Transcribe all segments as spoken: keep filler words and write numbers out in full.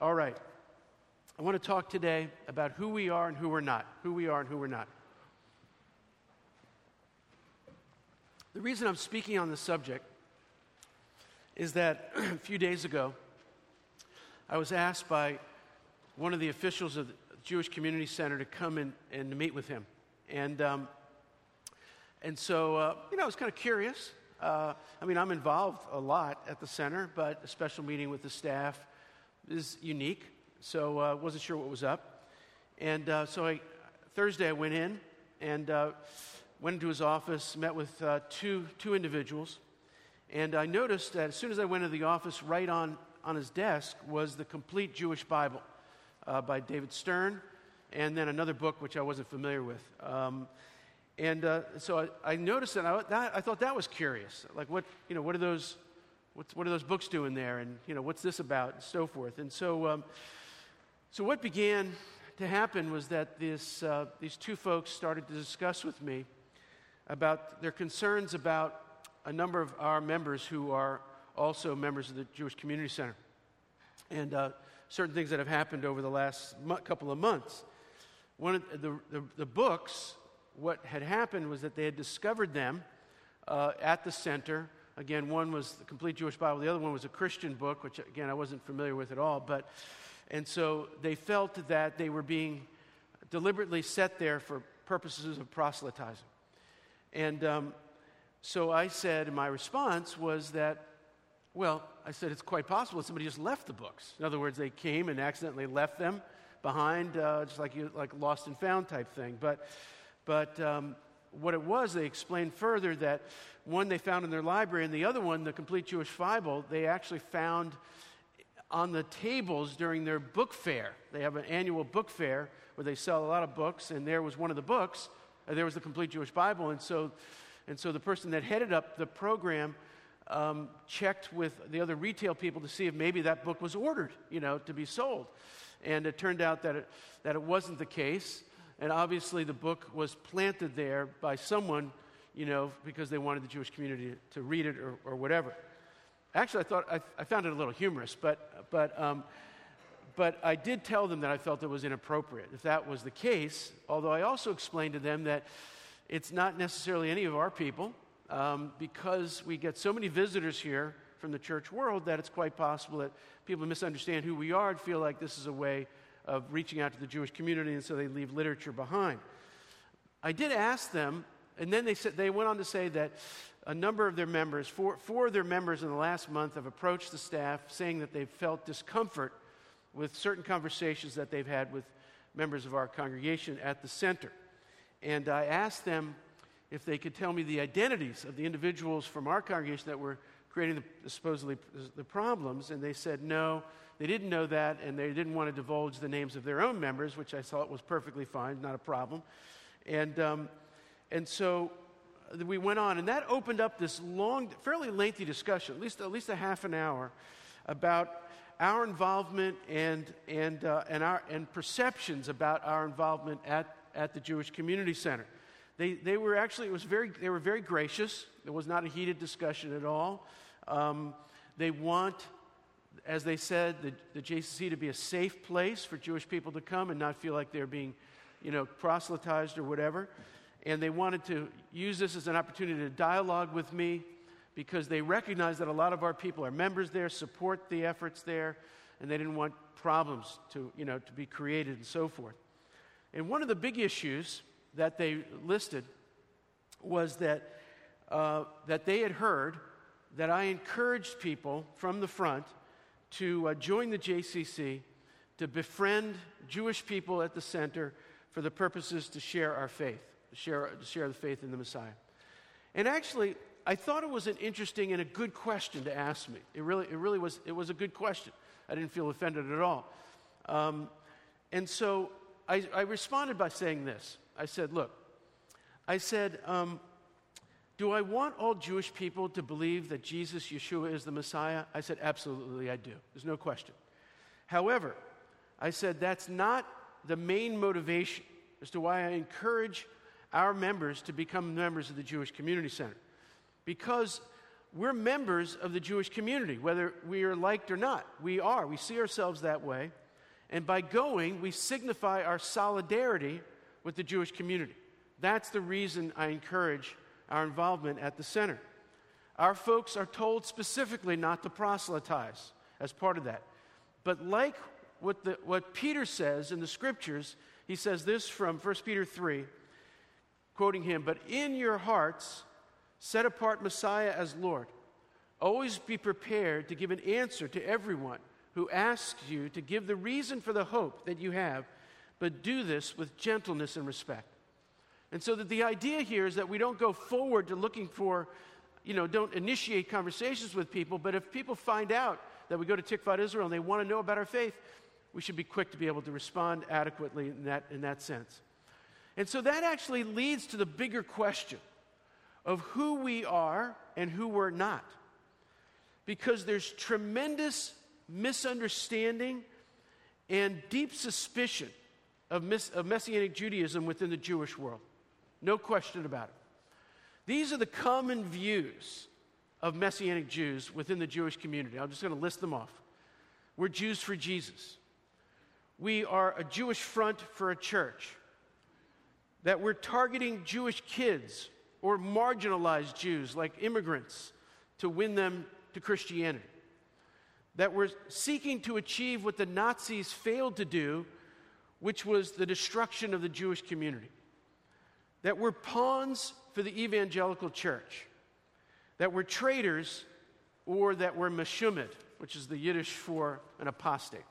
All right. I want to talk today about who we are and who we're not. Who we are and who we're not. The reason I'm speaking on this subject is that a few days ago, I was asked by one of the officials of the Jewish Community Center to come in and to meet with him. And um, and so, uh, you know, I was kind of curious. Uh, I mean, I'm involved a lot at the center, but a special meeting with the staff is unique. So I uh, wasn't sure what was up. And uh, so I, Thursday I went in and uh, went into his office, met with uh, two two individuals. And I noticed that as soon as I went into the office, right on, on his desk was the Complete Jewish Bible uh, by David Stern, and then another book which I wasn't familiar with. Um, and uh, so I, I noticed that I, that I thought that was curious. Like, what you know, what are those, what's, what are those books doing there, and you know, what's this about, and so forth. And so, um, so what began to happen was that this uh, these two folks started to discuss with me about their concerns about a number of our members who are also members of the Jewish Community Center, and uh, certain things that have happened over the last mo- couple of months. One of the, the, the books, what had happened was that they had discovered them uh, at the center. Again, one was the Complete Jewish Bible. The other one was a Christian book, which, again, I wasn't familiar with at all. But and so they felt that they were being deliberately set there for purposes of proselytizing. And um, so I said, in my response was that, well, I said it's quite possible that somebody just left the books. In other words, they came and accidentally left them behind, uh, just like you, like lost and found type thing. But, but um, what it was, they explained further that one they found in their library, and the other one, the Complete Jewish Bible, they actually found on the tables during their book fair. They have an annual book fair where they sell a lot of books, and there was one of the books. Uh, there was the Complete Jewish Bible, and so. And so the person that headed up the program um, checked with the other retail people to see if maybe that book was ordered, you know, to be sold. And it turned out that it, that it wasn't the case. And obviously the book was planted there by someone, you know, because they wanted the Jewish community to, to read it or, or whatever. Actually, I thought I, I found it a little humorous, but but um, but I did tell them that I felt it was inappropriate if that was the case. Although I also explained to them that it's not necessarily any of our people, um, because we get so many visitors here from the church world that it's quite possible that people misunderstand who we are and feel like this is a way of reaching out to the Jewish community, and so they leave literature behind. I did ask them, and then they said they went on to say that a number of their members, four, four of their members in the last month, have approached the staff saying that they've felt discomfort with certain conversations that they've had with members of our congregation at the center. And I asked them if they could tell me the identities of the individuals from our congregation that were creating the, supposedly the problems, and they said no, they didn't know that, and they didn't want to divulge the names of their own members, which I thought was perfectly fine, not a problem. And um, and so we went on, and that opened up this long, fairly lengthy discussion, at least at least a half an hour, about our involvement and and uh, and our and perceptions about our involvement at. at the Jewish Community Center. They they were actually, it was very, they were very gracious. It was not a heated discussion at all. Um, they want, as they said, the, the J C C to be a safe place for Jewish people to come and not feel like they're being, you know, proselytized or whatever. And they wanted to use this as an opportunity to dialogue with me because they recognize that a lot of our people are members there, support the efforts there, and they didn't want problems to, you know, to be created and so forth. And one of the big issues that they listed was that uh, that they had heard that I encouraged people from the front to uh, join the J C C, to befriend Jewish people at the center for the purposes to share our faith, to share, to share the faith in the Messiah. And actually, I thought it was an interesting and a good question to ask me. It really, it really was. It was a good question. I didn't feel offended at all. Um, and so. I, I responded by saying this. I said, look, I said, um, do I want all Jewish people to believe that Jesus, Yeshua, is the Messiah? I said, absolutely, I do. There's no question. However, I said that's not the main motivation as to why I encourage our members to become members of the Jewish Community Center. Because we're members of the Jewish community, whether we are liked or not. We are. We see ourselves that way. And by going, we signify our solidarity with the Jewish community. That's the reason I encourage our involvement at the center. Our folks are told specifically not to proselytize as part of that. But like what, the, what Peter says in the Scriptures, he says this from First Peter three, quoting him, "But in your hearts set apart Messiah as Lord. Always be prepared to give an answer to everyone who asks you to give the reason for the hope that you have, but do this with gentleness and respect." And so that the idea here is that we don't go forward to looking for, you know, don't initiate conversations with people, but if people find out that we go to Tikvat Israel and they want to know about our faith, we should be quick to be able to respond adequately in that, in that sense. And so that actually leads to the bigger question of who we are and who we're not. Because there's tremendous misunderstanding and deep suspicion of, miss, of Messianic Judaism within the Jewish world. No question about it. These are the common views of Messianic Jews within the Jewish community. I'm just going to list them off. We're Jews for Jesus. We are a Jewish front for a church. That we're targeting Jewish kids or marginalized Jews like immigrants to win them to Christianity. That we're seeking to achieve what the Nazis failed to do, which was the destruction of the Jewish community. That we're pawns for the evangelical church. That we're traitors, or that we're meshumit, which is the Yiddish for an apostate.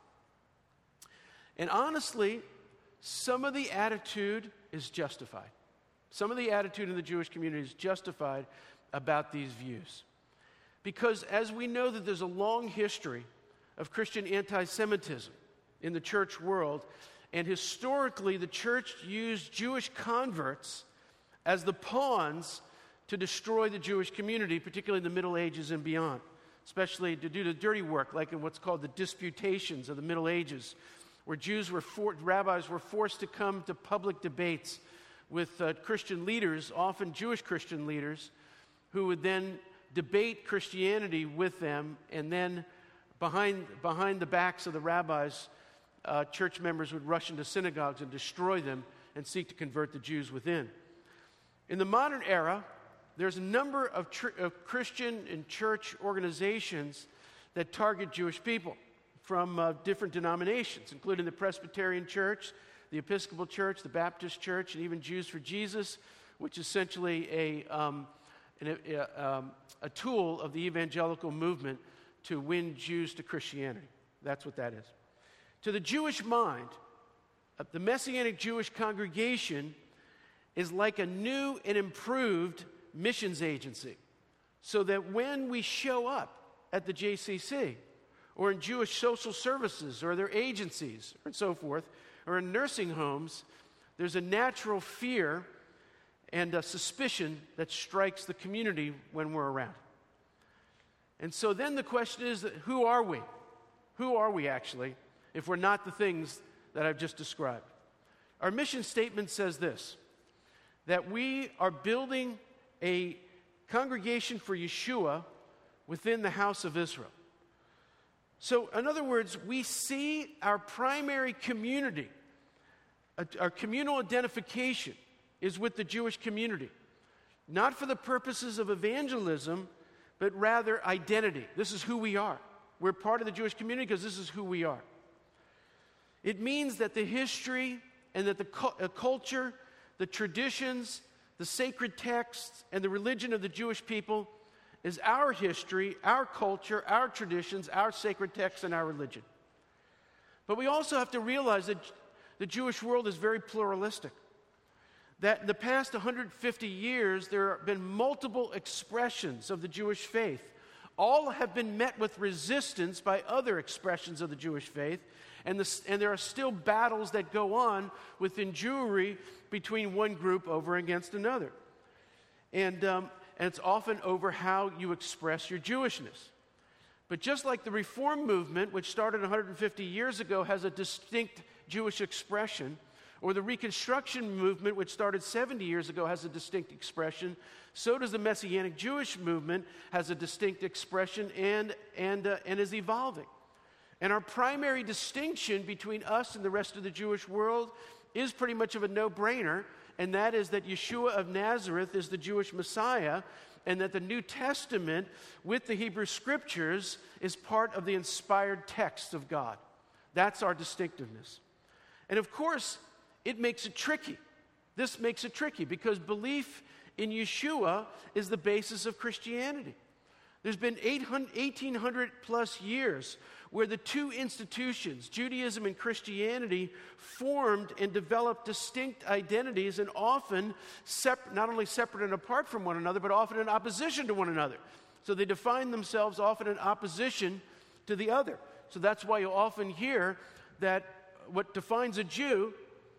And honestly, some of the attitude is justified. Some of the attitude in the Jewish community is justified about these views. Because as we know that there's a long history of Christian anti-Semitism in the church world, and historically the church used Jewish converts as the pawns to destroy the Jewish community, particularly in the Middle Ages and beyond, especially to do the dirty work, like in what's called the disputations of the Middle Ages, where Jews were, for, rabbis were forced to come to public debates with uh, Christian leaders, often Jewish Christian leaders, who would then debate Christianity with them, and then behind, behind the backs of the rabbis, uh, church members would rush into synagogues and destroy them and seek to convert the Jews within. In the modern era, there's a number of, tr- of Christian and church organizations that target Jewish people from uh, different denominations, including the Presbyterian Church, the Episcopal Church, the Baptist Church, and even Jews for Jesus, which is essentially a, um, an, a, um, a tool of the evangelical movement to win Jews to Christianity. That's what that is. To the Jewish mind, uh, the Messianic Jewish congregation is like a new and improved missions agency, so that when we show up at the J C C, or in Jewish social services, or their agencies, and so forth, or in nursing homes, there's a natural fear and a suspicion that strikes the community when we're around. And so then the question is, that who are we? Who are we actually, if we're not the things that I've just described? Our mission statement says this, that we are building a congregation for Yeshua within the house of Israel. So, in other words, we see our primary community, our communal identification is with the Jewish community, not for the purposes of evangelism, but rather identity. This is who we are. We're part of the Jewish community because this is who we are. It means that the history and that the cu- culture, the traditions, the sacred texts, and the religion of the Jewish people is our history, our culture, our traditions, our sacred texts, and our religion. But we also have to realize that the Jewish world is very pluralistic. That in the past one hundred fifty years, there have been multiple expressions of the Jewish faith. All have been met with resistance by other expressions of the Jewish faith, and, the, and there are still battles that go on within Jewry between one group over against another. And... Um, And it's often over how you express your Jewishness. But just like the Reform movement, which started one hundred fifty years ago, has a distinct Jewish expression, Or the Reconstruction movement, which started seventy years ago, has a distinct expression. So does the Messianic Jewish movement, has a distinct expression and, and, uh, and is evolving. And our primary distinction between us and the rest of the Jewish world is pretty much of a no-brainer, and that is that Yeshua of Nazareth is the Jewish Messiah, and that the New Testament, with the Hebrew Scriptures, is part of the inspired text of God. That's our distinctiveness. And of course, it makes it tricky. This makes it tricky because belief in Yeshua is the basis of Christianity. There's been eighteen hundred plus years where the two institutions, Judaism and Christianity, formed and developed distinct identities and often sep- not only separate and apart from one another, but often in opposition to one another. So they define themselves often in opposition to the other. So that's why you'll often hear that what defines a Jew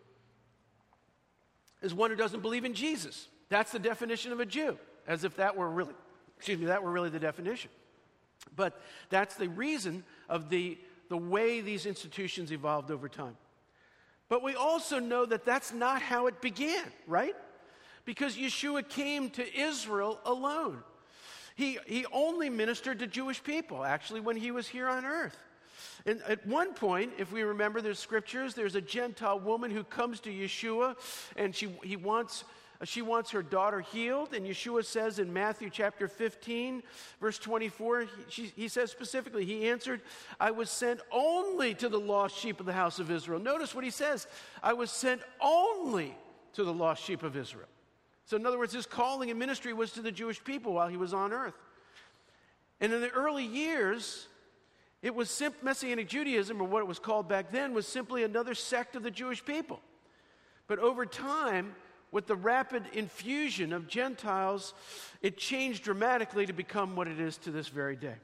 is one who doesn't believe in Jesus. That's the definition of a Jew, as if that were really, excuse me, that were really the definition. But that's the reason of the, the way these institutions evolved over time. But we also know that that's not how it began, right? Because Yeshua came to Israel alone. He, he only ministered to Jewish people, actually, when he was here on earth. And at one point, if we remember the scriptures, there's a Gentile woman who comes to Yeshua, and she he wants she wants her daughter healed. And Yeshua says in Matthew chapter fifteen, verse twenty-four, he, she, he says specifically, he answered, "I was sent only to the lost sheep of the house of Israel." Notice what he says, "I was sent only to the lost sheep of Israel." So in other words, his calling and ministry was to the Jewish people while he was on earth. And in the early years, it was sim- Messianic Judaism, or what it was called back then, was simply another sect of the Jewish people. But over time, with the rapid infusion of Gentiles, it changed dramatically to become what it is to this very day.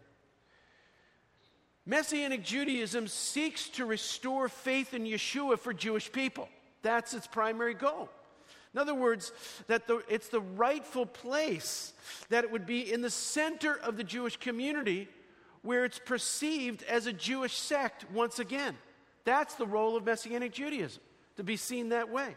Messianic Judaism seeks to restore faith in Yeshua for Jewish people. That's its primary goal. In other words, that the, it's the rightful place, that it would be in the center of the Jewish community where it's perceived as a Jewish sect once again. That's the role of Messianic Judaism, to be seen that way.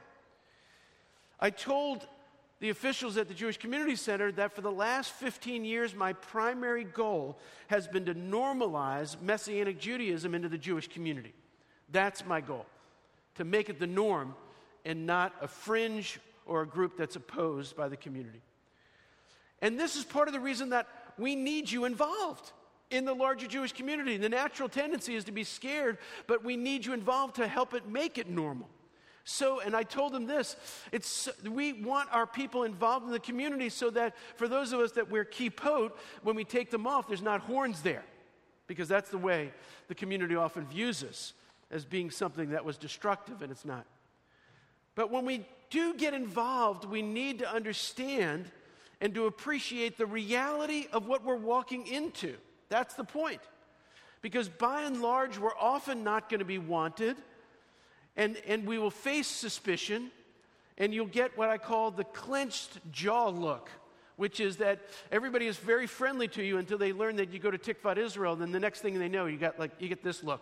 I told the officials at the Jewish Community Center that for the last fifteen years, my primary goal has been to normalize Messianic Judaism into the Jewish community. That's my goal, to make it the norm and not a fringe or a group that's opposed by the community. And this is part of the reason that we need you involved in the larger Jewish community. The natural tendency is to be scared, but we need you involved to help it make it normal. So, and I told them this, it's, we want our people involved in the community so that for those of us that wear kippot, when we take them off, there's not horns there. Because that's the way the community often views us, as being something that was destructive, and it's not. But when we do get involved, we need to understand and to appreciate the reality of what we're walking into. That's the point. Because by and large, we're often not going to be wanted, and, and we will face suspicion, and you'll get what I call the clenched jaw look, which is that everybody is very friendly to you until they learn that you go to Tikvat Israel, and then the next thing they know, you got like you get this look.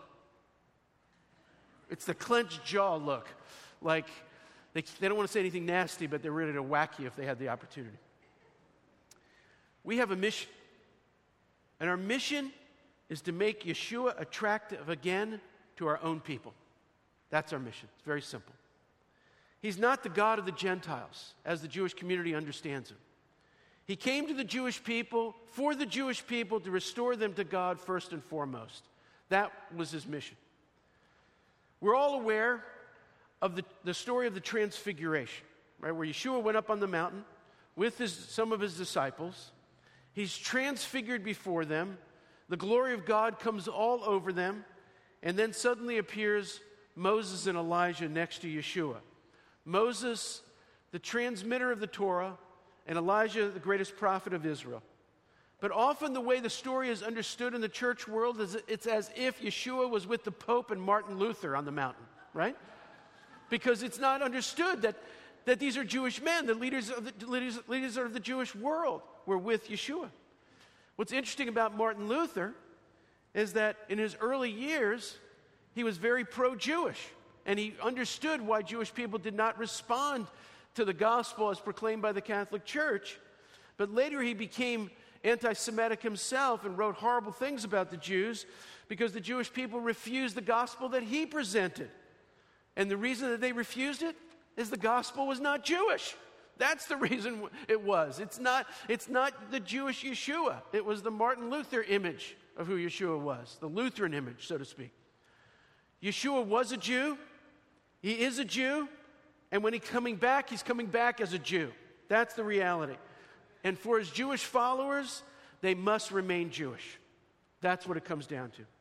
It's the clenched jaw look. Like they, they don't want to say anything nasty, but they're ready to whack you if they had the opportunity. We have a mission. And our mission is to make Yeshua attractive again to our own people. That's our mission. It's very simple. He's not the God of the Gentiles, as the Jewish community understands him. He came to the Jewish people, for the Jewish people, to restore them to God first and foremost. That was his mission. We're all aware of the, the story of the Transfiguration, right, where Yeshua went up on the mountain with his, some of his disciples. He's transfigured before them. The glory of God comes all over them. And then suddenly appears Moses and Elijah next to Yeshua. Moses, the transmitter of the Torah, and Elijah, the greatest prophet of Israel. But often the way the story is understood in the church world is it's as if Yeshua was with the Pope and Martin Luther on the mountain, right? Because it's not understood that, that these are Jewish men, the leaders of the, leaders, leaders of the Jewish world were with Yeshua. What's interesting about Martin Luther is that in his early years, he was very pro-Jewish. and he understood why Jewish people did not respond to the gospel as proclaimed by the Catholic Church. But later he became anti-Semitic himself and wrote horrible things about the Jews because the Jewish people refused the gospel that he presented. And the reason that they refused it is the gospel was not Jewish. That's the reason it was. It's not, it's not the Jewish Yeshua. It was the Martin Luther image of who Yeshua was, the Lutheran image, so to speak. Yeshua was a Jew. He is a Jew. And when he's coming back, he's coming back as a Jew. That's the reality. And for his Jewish followers, they must remain Jewish. That's what it comes down to.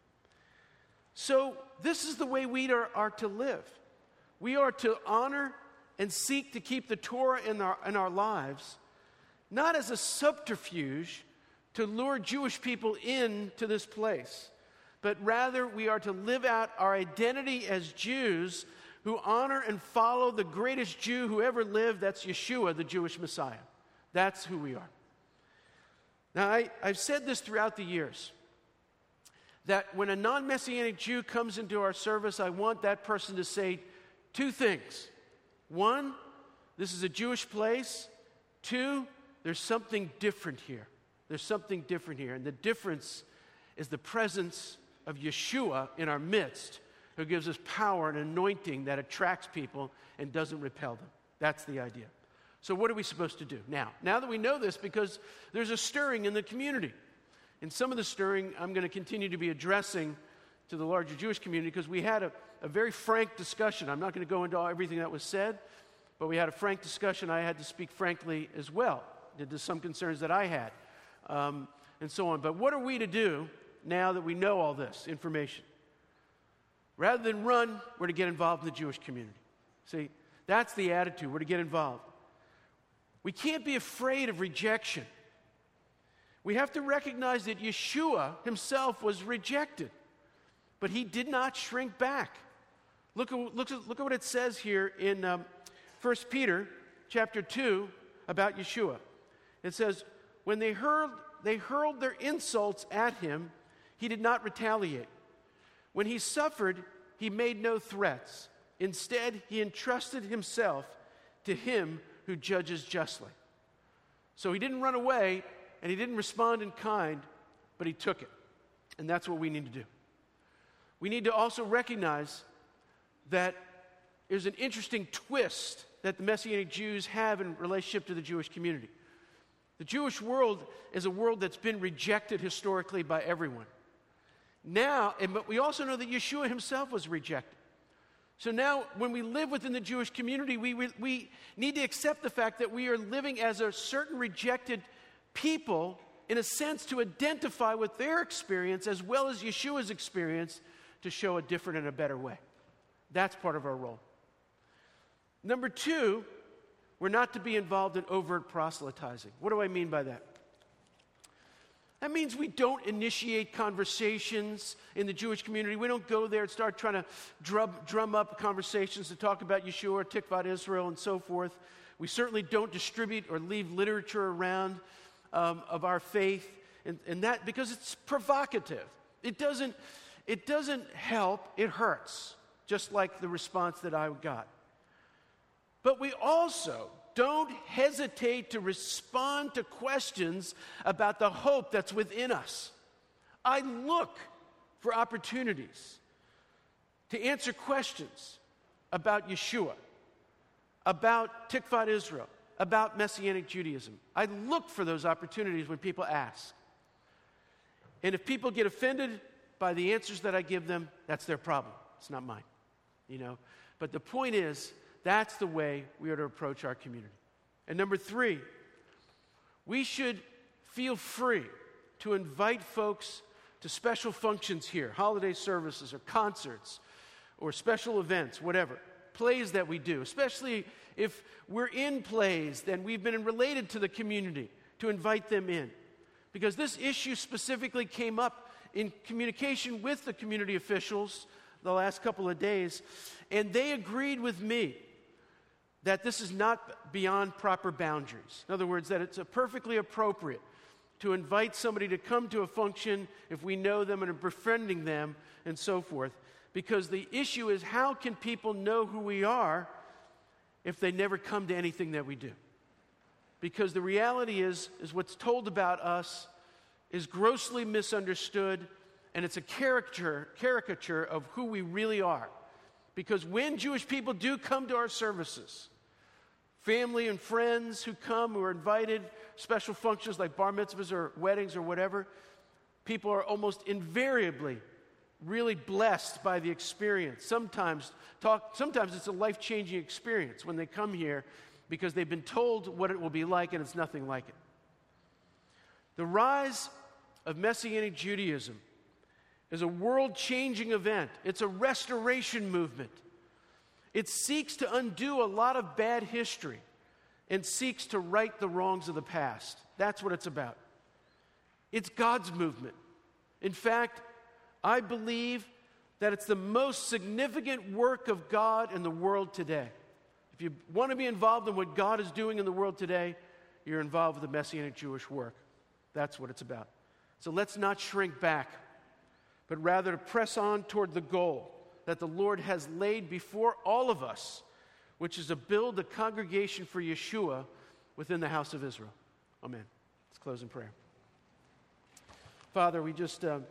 So this is the way we are, are to live. We are to honor and seek to keep the Torah in our, in our lives, not as a subterfuge to lure Jewish people into this place, but rather we are to live out our identity as Jews who honor and follow the greatest Jew who ever lived. That's Yeshua, the Jewish Messiah. That's who we are. Now, I, I've said this throughout the years, that when a non-Messianic Jew comes into our service, I want that person to say two things. One, this is a Jewish place. Two, there's something different here. There's something different here. And the difference is the presence of Yeshua in our midst, who gives us power and anointing that attracts people and doesn't repel them. That's the idea. So what are we supposed to do now? Now that we know this, because there's a stirring in the community. And some of the stirring I'm going to continue to be addressing to the larger Jewish community, because we had a, a very frank discussion. I'm not going to go into all, everything that was said, but we had a frank discussion. I had to speak frankly as well. There's some concerns that I had, um, and so on. But what are we to do now that we know all this information? Rather than run, we're to get involved in the Jewish community. See, that's the attitude. We're to get involved. We can't be afraid of rejection. We have to recognize that Yeshua himself was rejected, but he did not shrink back. Look at, look at, look at what it says here in um, First Peter chapter two about Yeshua. It says, when they hurled, they hurled their insults at him, he did not retaliate. When he suffered, he made no threats. Instead, he entrusted himself to him who judges justly. So he didn't run away, and he didn't respond in kind, but he took it. And that's what we need to do. We need to also recognize that there's an interesting twist that the Messianic Jews have in relationship to the Jewish community. The Jewish world is a world that's been rejected historically by everyone. Now, but we also know that Yeshua himself was rejected. So now, when we live within the Jewish community, we, we, we need to accept the fact that we are living as a certain rejected people, in a sense, to identify with their experience as well as Yeshua's experience to show a different and a better way. That's part of our role. Number two, we're not to be involved in overt proselytizing. What do I mean by that? That means we don't initiate conversations in the Jewish community. We don't go there and start trying to drum, drum up conversations to talk about Yeshua, Tikvat Israel, and so forth. We certainly don't distribute or leave literature around um, of our faith, and, and that because it's provocative. It doesn't, it doesn't help, it hurts, just like the response that I got. But we also don't hesitate to respond to questions about the hope that's within us. I look for opportunities to answer questions about Yeshua, about Tikvat Israel, about Messianic Judaism. I look for those opportunities when people ask. And if people get offended by the answers that I give them, that's their problem. It's not mine, you know. But the point is, that's the way we are to approach our community. And number three, we should feel free to invite folks to special functions here, holiday services or concerts or special events, whatever, plays that we do, especially if we're in plays, then we've been related to the community, to invite them in. Because this issue specifically came up in communication with the community officials the last couple of days, and they agreed with me that this is not beyond proper boundaries. In other words, that it's a perfectly appropriate to invite somebody to come to a function if we know them and are befriending them and so forth. Because the issue is, how can people know who we are if they never come to anything that we do? Because the reality is, is what's told about us is grossly misunderstood, and it's a caricature, caricature of who we really are. Because when Jewish people do come to our services, family and friends who come, who are invited, special functions like bar mitzvahs or weddings or whatever, people are almost invariably really blessed by the experience. Sometimes, talk, sometimes it's a life-changing experience when they come here because they've been told what it will be like, and it's nothing like it. The rise of Messianic Judaism is a world-changing event. It's a restoration movement. It seeks to undo a lot of bad history and seeks to right the wrongs of the past. That's what it's about. It's God's movement. In fact, I believe that it's the most significant work of God in the world today. If you want to be involved in what God is doing in the world today, you're involved with the Messianic Jewish work. That's what it's about. So let's not shrink back, but rather to press on toward the goal that the Lord has laid before all of us, which is to build a congregation for Yeshua within the house of Israel. Amen. Let's close in prayer. Father, we just, uh,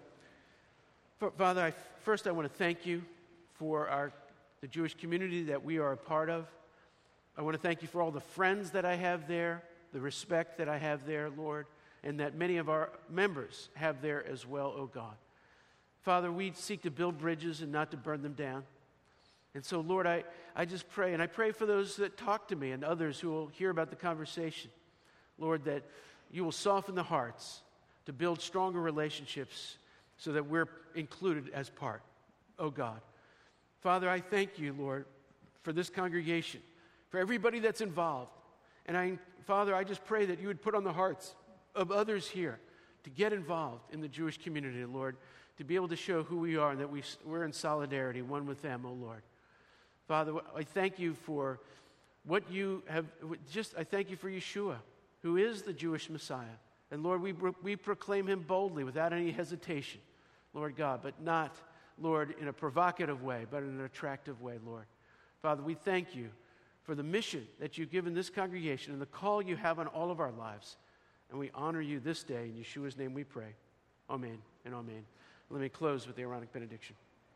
Father, I, first I want to thank you for our the Jewish community that we are a part of. I want to thank you for all the friends that I have there, the respect that I have there, Lord, and that many of our members have there as well, oh God. Father, we seek to build bridges and not to burn them down. And so, Lord, I, I just pray, and I pray for those that talk to me and others who will hear about the conversation, Lord, that you will soften the hearts to build stronger relationships so that we're included as part, oh God. Father, I thank you, Lord, for this congregation, for everybody that's involved. And I, Father, I just pray that you would put on the hearts of others here to get involved in the Jewish community, Lord, to be able to show who we are and that we, we're in solidarity, one with them, oh Lord. Father, I thank you for what you have, just, I thank you for Yeshua, who is the Jewish Messiah. And Lord, we, we proclaim him boldly without any hesitation, Lord God, but not, Lord, in a provocative way, but in an attractive way, Lord. Father, we thank you for the mission that you've given this congregation and the call you have on all of our lives. And we honor you this day. In Yeshua's name we pray. Amen and amen. Let me close with the Aaronic benediction.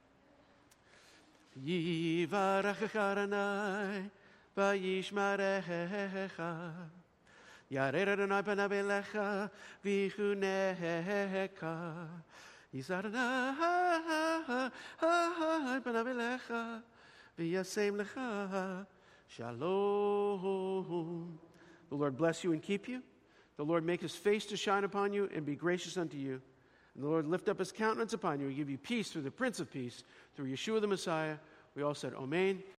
Yivarechecha Adonai vayishmerecha Yared Adonai panav elecha v'yichunecha Yisar Adonai panav elecha v'yasem lecha Shalom. The Lord bless you and keep you. The Lord make his face to shine upon you and be gracious unto you. And the Lord lift up his countenance upon you and give you peace through the Prince of Peace, through Yeshua the Messiah. We all said, Amen.